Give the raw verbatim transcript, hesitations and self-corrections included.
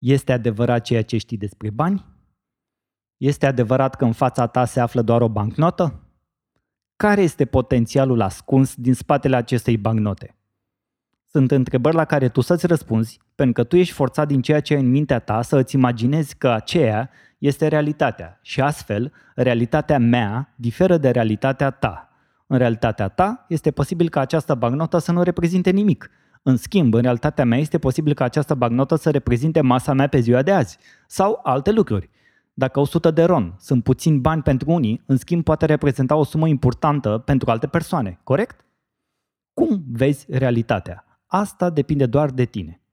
Este adevărat ceea ce știi despre bani? Este adevărat că în fața ta se află doar o bancnotă? Care este potențialul ascuns din spatele acestei bancnote? Sunt întrebări la care tu să-ți răspunzi, pentru că tu ești forțat din ceea ce ai în mintea ta să îți imaginezi că aceea este realitatea și astfel realitatea mea diferă de realitatea ta. În realitatea ta este posibil ca această bancnotă să nu reprezinte nimic. În schimb, în realitatea mea este posibil ca această bancnotă să reprezinte masa mea pe ziua de azi sau alte lucruri. Dacă o sută de ron sunt puțini bani pentru unii, în schimb poate reprezenta o sumă importantă pentru alte persoane, corect? Cum vezi realitatea? Asta depinde doar de tine.